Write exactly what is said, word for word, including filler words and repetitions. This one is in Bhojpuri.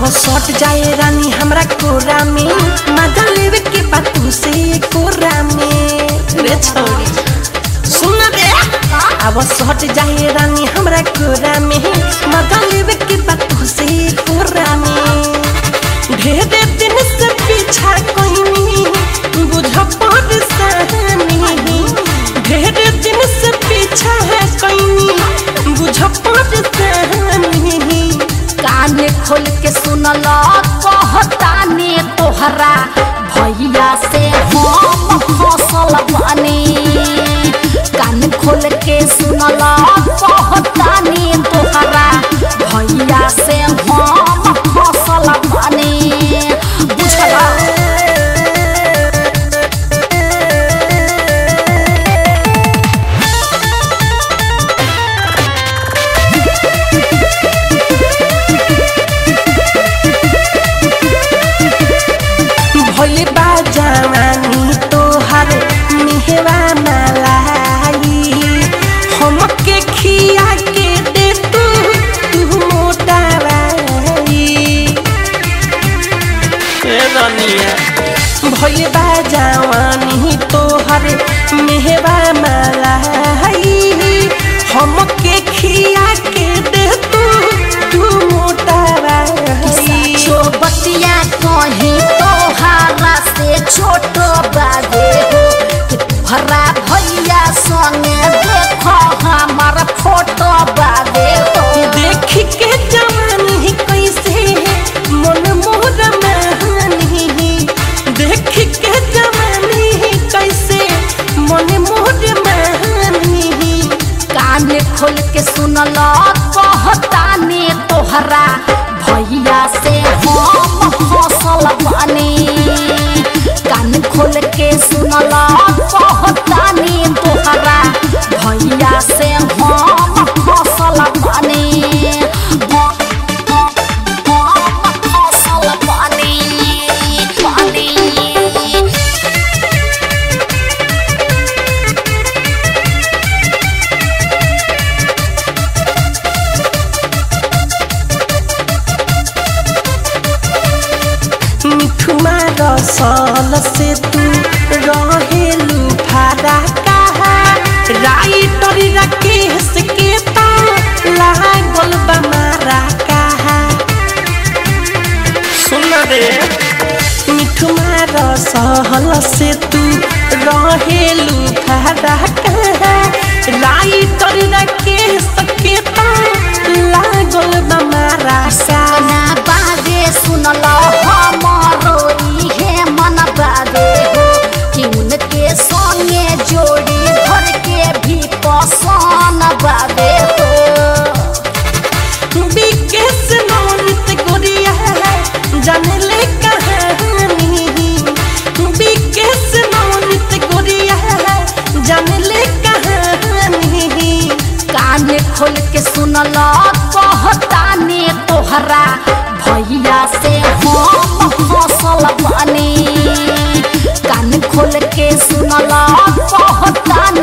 अब सट जाए रानी हमरा कोरा में मजा लेवे के बातों से कोरा में रे छोरी सुन रे अब सट जाए रानी हमरा कोरा में मजा लेवे के बातों से कोरा में ढेर दिन से पीछा कोई बुझ परेशानी ढेर दिन से पीछा है कोई बुझ परेशानी कान खोल के सुनला कहतानी तोहरा भैया से हम हौसल बानी कान खोल के सुनला कहतानी तोहरा भैया से हम हौसल बानी बुझला भोले बाजानी तोहर मिहवा मलाई हमके खिया के दे तू तू मोटा भोले बाजानी तोहर मिहवा मलाई हमके खिया के दे तू तू मोटा बतिया कहीं तोहारा से छोट बाजे हो कि भरा भैया संगे देखो हमारा फोटो बाजे हो देख के जवानी कैसे मन मोर मानी देख के जवानी कैसे मन मोर मानी कान खोल के सुनला कहतानी तोहरा भैया से हम हौसल बानी कान खोल के सुनला कहतानी तोहरा भैया से हम हौसल बानी हौसल बानी बानी मिठुमा रसल से तू रहेलू भाड़ा कहा राइटर राकेश के ता लागल बमारा कहा सुन रे मिठुमा रसल से तू रहेलू भाड़ा कहा राइटर राकेश के ता लागल बमारा साना बाजे सुनला हमारो इहे मन बाजे हो कि उनके संगे जोड़ी भर के भी पसंद बाजे हो बिकेस नौनित गोरिया जाने ले कहानी बिकेस नौनित गोरिया जाने ले कहानी कान खोल के सुनला कहतानी तोहरा भैया से हम हौसल बानी कान खोल के सुनला कहतानी